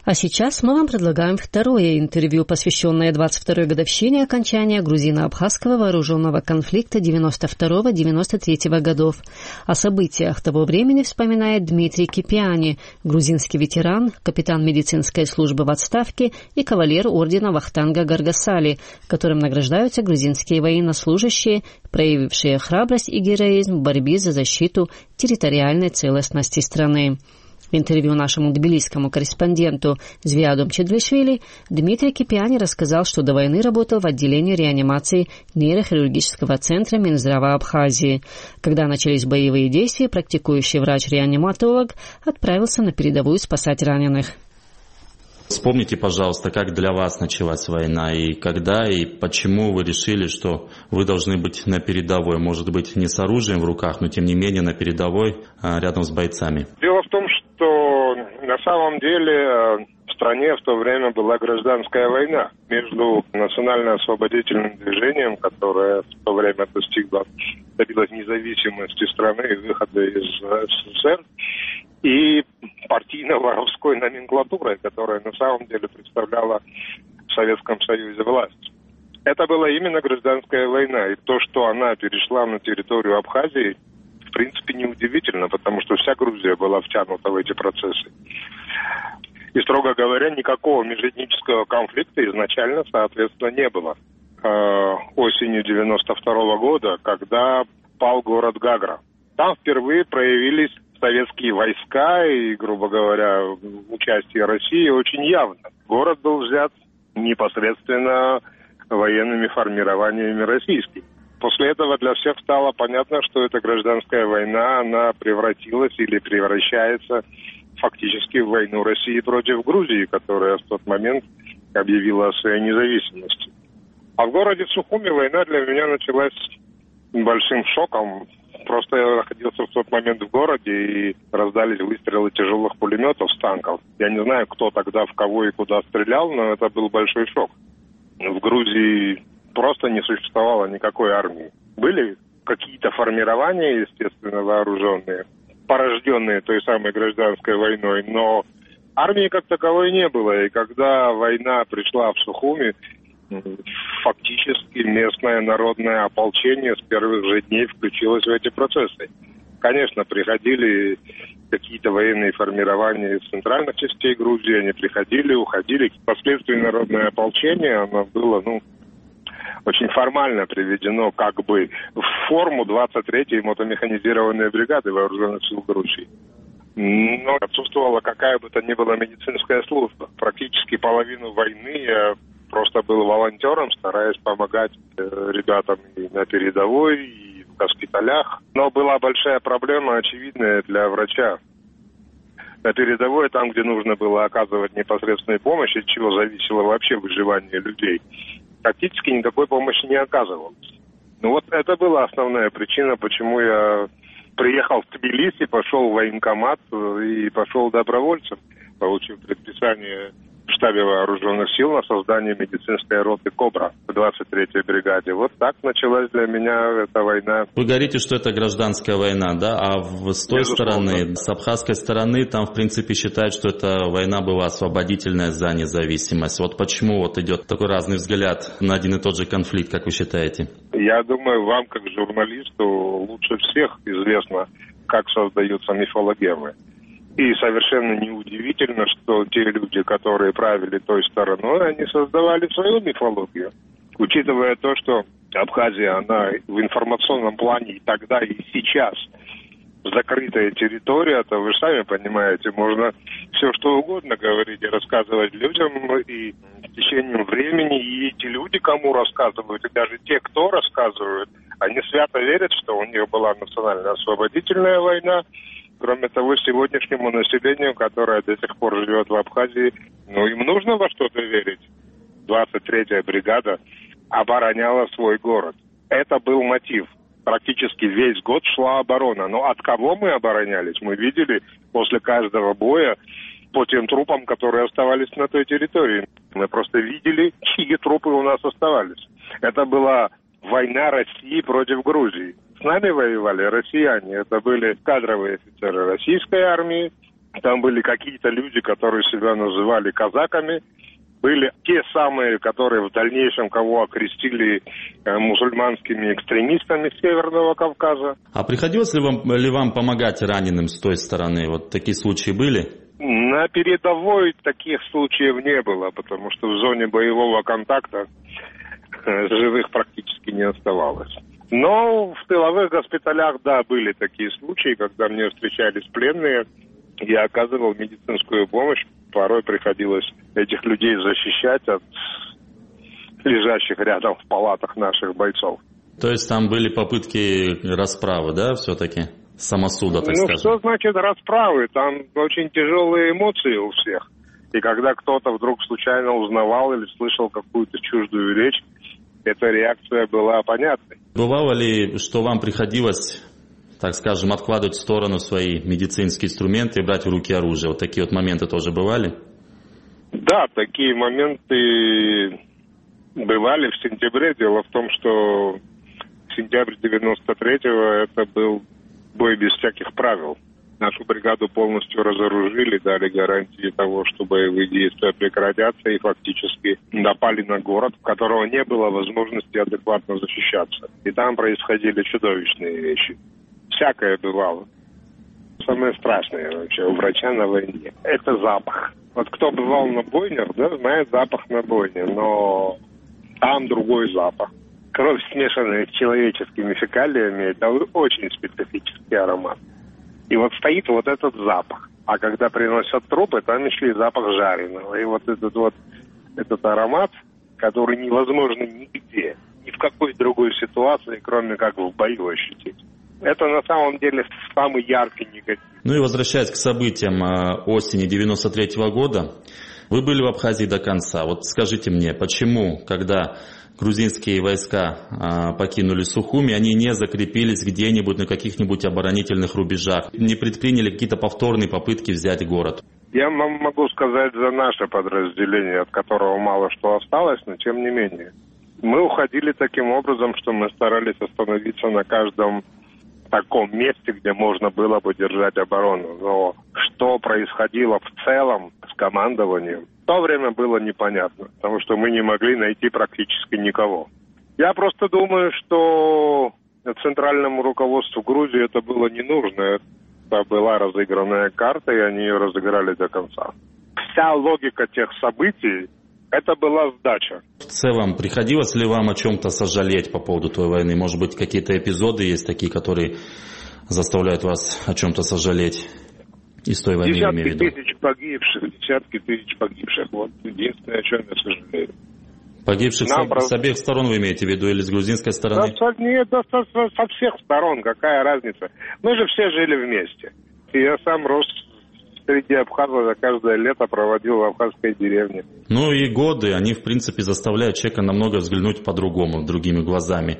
А сейчас мы вам предлагаем второе интервью, посвященное 22-й годовщине окончания грузино-абхазского вооруженного конфликта 92-93 годов. О событиях того времени вспоминает Дмитрий Кипиани, грузинский ветеран, капитан медицинской службы в отставке и кавалер ордена Вахтанга Гаргасали, которым награждаются грузинские военнослужащие, проявившие храбрость и героизм в борьбе за защиту территориальной целостности страны. В интервью нашему тбилисскому корреспонденту Звиаду Мчедлишвили Дмитрий Кипиани рассказал, что до войны работал в отделении реанимации нейрохирургического центра Минздрава Абхазии. Когда начались боевые действия, практикующий врач-реаниматолог отправился на передовую спасать раненых. Вспомните, пожалуйста, как для вас началась война и когда и почему вы решили, что вы должны быть на передовой, может быть, не с оружием в руках, но тем не менее на передовой рядом с бойцами. Дело в том, что на самом деле в стране в то время была гражданская война между национально-освободительным движением, которое в то время добилось независимости страны и выхода из СССР, и партийно-воровской номенклатурой, которая на самом деле представляла в Советском Союзе власть. Это была именно гражданская война, и то, что она перешла на территорию Абхазии, в принципе, неудивительно, потому что вся Грузия была втянута в эти процессы. И, строго говоря, никакого межэтнического конфликта изначально, соответственно, не было. Осенью 92 года, когда пал город Гагра, там впервые проявились советские войска и, грубо говоря, участие России очень явно. Город был взят непосредственно военными формированиями российскими. После этого для всех стало понятно, что эта гражданская война, она превратилась или превращается фактически в войну России против Грузии, которая в тот момент объявила о своей независимости. А в городе Сухуми война для меня началась большим шоком. Просто я находился в тот момент в городе, и раздались выстрелы тяжелых пулеметов с танков. Я не знаю, кто тогда в кого и куда стрелял, но это был большой шок. В Грузии просто не существовало никакой армии. Были какие-то формирования, естественно, вооруженные, порожденные той самой гражданской войной, но армии как таковой не было. И когда война пришла в Сухуми, фактически местное народное ополчение с первых же дней включилось в эти процессы. Конечно, приходили какие-то военные формирования из центральных частей Грузии, они приходили, уходили. Впоследствии народное ополчение, оно было, очень формально приведено как бы в форму 23-й мотомеханизированной бригады вооруженных сил Грузии. Но отсутствовала какая бы то ни была медицинская служба. Практически половину войны я просто был волонтером, стараясь помогать ребятам и на передовой, и в госпиталях. Но была большая проблема, очевидная для врача. На передовой, там, где нужно было оказывать непосредственную помощь, от чего зависело вообще выживание людей, практически никакой помощи не оказывалось. Это была основная причина, почему я приехал в Тбилиси, пошел в военкомат и пошел добровольцем, получив предписание в штабе вооруженных сил на создание медицинской роты «Кобра» в 23-й бригаде. Вот так началась для меня эта война. Вы говорите, что это гражданская война, да? А с той стороны, с абхазской стороны, там, в принципе, считают, что эта война была освободительная за независимость. Вот почему идет такой разный взгляд на один и тот же конфликт, как вы считаете? Я думаю, вам, как журналисту, лучше всех известно, как создаются мифологемы. И совершенно неудивительно, что те люди, которые правили той стороной, они создавали свою мифологию. Учитывая то, что Абхазия, она в информационном плане и тогда, и сейчас закрытая территория, то вы сами понимаете, можно все что угодно говорить и рассказывать людям, и с течением времени, и эти люди, кому рассказывают, и даже те, кто рассказывают, они свято верят, что у них была национально-освободительная война. Кроме того, сегодняшнему населению, которое до сих пор живет в Абхазии, им нужно во что-то верить. 23-я бригада обороняла свой город. Это был мотив. Практически весь год шла оборона. Но от кого мы оборонялись? Мы видели после каждого боя по тем трупам, которые оставались на той территории. Мы просто видели, чьи трупы у нас оставались. Это была война России против Грузии. С нами воевали россияне. Это были кадровые офицеры российской армии, Там были какие-то люди, которые себя называли казаками. Были те самые, которые в дальнейшем кого окрестили мусульманскими экстремистами Северного Кавказа. А приходилось ли вам помогать раненым с той стороны? Вот такие случаи были? На передовой таких случаев не было, потому что в зоне боевого контакта живых практически не оставалось. Но в тыловых госпиталях, да, были такие случаи, когда мне встречались пленные, я оказывал медицинскую помощь. Порой приходилось этих людей защищать от лежащих рядом в палатах наших бойцов. То есть там были попытки расправы, да, все-таки? Самосуда, так скажем. Что значит расправы? Там очень тяжелые эмоции у всех. И когда кто-то вдруг случайно узнавал или слышал какую-то чуждую речь, эта реакция была понятной. Бывало ли, что вам приходилось, так скажем, откладывать в сторону свои медицинские инструменты и брать в руки оружие? Вот такие вот моменты тоже бывали? Да, такие моменты бывали в сентябре. Дело в том, что сентябрь 93-го это был бой без всяких правил. Нашу бригаду полностью разоружили, дали гарантии того, что боевые действия прекратятся, и фактически напали на город, в которого не было возможности адекватно защищаться. И там происходили чудовищные вещи. Всякое бывало. Самое страшное вообще у врача на войне – это запах. Вот кто бывал на бойнях, да, знает запах на бойне, но там другой запах. Кровь, смешанная с человеческими фекалиями, это очень специфический аромат. И вот стоит вот этот запах. А когда приносят трупы, там еще и запах жареного. И вот этот аромат, который невозможно нигде, ни в какой другой ситуации, кроме как в бою ощутить. Это на самом деле самый яркий негатив. Ну и возвращаясь к событиям осени 93-го года, вы были в Абхазии до конца. Вот скажите мне, почему, когда грузинские войска покинули Сухуми, они не закрепились где-нибудь на каких-нибудь оборонительных рубежах, не предприняли какие-то повторные попытки взять город? Я могу сказать за наше подразделение, от которого мало что осталось, но тем не менее. Мы уходили таким образом, что мы старались остановиться на каждом таком месте, где можно было бы держать оборону. Но что происходило в целом с командованием, в то время было непонятно, потому что мы не могли найти практически никого. Я просто думаю, что центральному руководству Грузии это было не нужно. Это была разыгранная карта, и они ее разыграли до конца. Вся логика тех событий, это была сдача. В целом, приходилось ли вам о чем-то сожалеть по поводу той войны? Может быть, какие-то эпизоды есть такие, которые заставляют вас о чем-то сожалеть? Из той войны, я имею в виду. Десятки тысяч погибших. Вот единственное, о чем я сожалею. Погибших с обеих сторон вы имеете в виду или с грузинской стороны? Нет, со всех сторон. Какая разница? Мы же все жили вместе. И я сам рос среди абхазов, я каждое лето проводил в абхазской деревне. Ну и годы, они в принципе заставляют человека намного взглянуть по-другому, другими глазами.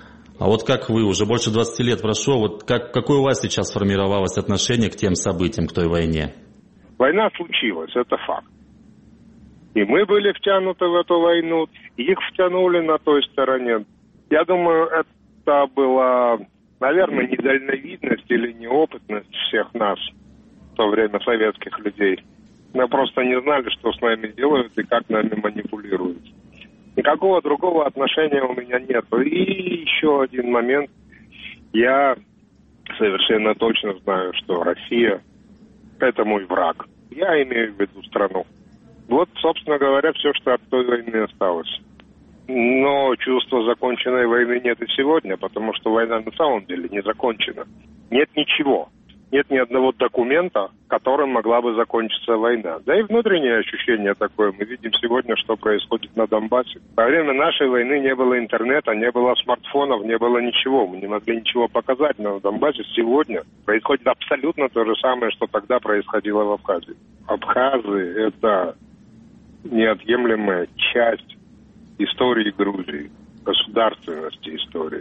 А вот как вы, уже больше 20 лет прошло, вот какое у вас сейчас сформировалось отношение к тем событиям, к той войне? Война случилась, это факт. И мы были втянуты в эту войну, их втянули на той стороне. Я думаю, это была, наверное, недальновидность или неопытность всех нас в то время, советских людей. Мы просто не знали, что с нами делают и как нами манипулируют. Никакого другого отношения у меня нет. И еще один момент. Я совершенно точно знаю, что Россия – это мой враг. Я имею в виду страну. Вот, собственно говоря, все, что от той войны осталось. Но чувства законченной войны нет и сегодня, потому что война на самом деле не закончена. Нет ничего. Нет ни одного документа, которым могла бы закончиться война. Да и внутреннее ощущение такое. Мы видим сегодня, что происходит на Донбассе. Во время нашей войны не было интернета, не было смартфонов, не было ничего. Мы не могли ничего показать. Но на Донбассе сегодня происходит абсолютно то же самое, что тогда происходило в Абхазии. Абхазы – это неотъемлемая часть истории Грузии, государственности истории.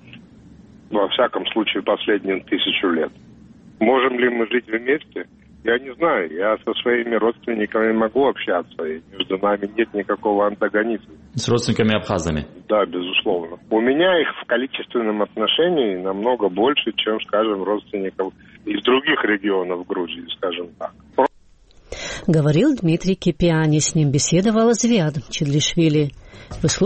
Во всяком случае, последние 1000 лет. Можем ли мы жить вместе? Я не знаю. Я со своими родственниками могу общаться, и между нами нет никакого антагонизма. С родственниками-абхазами? Да, безусловно. У меня их в количественном отношении намного больше, чем, скажем, родственников из других регионов Грузии, скажем так. Говорил Дмитрий Кипиани. С ним беседовала Звиад Чедлишвили.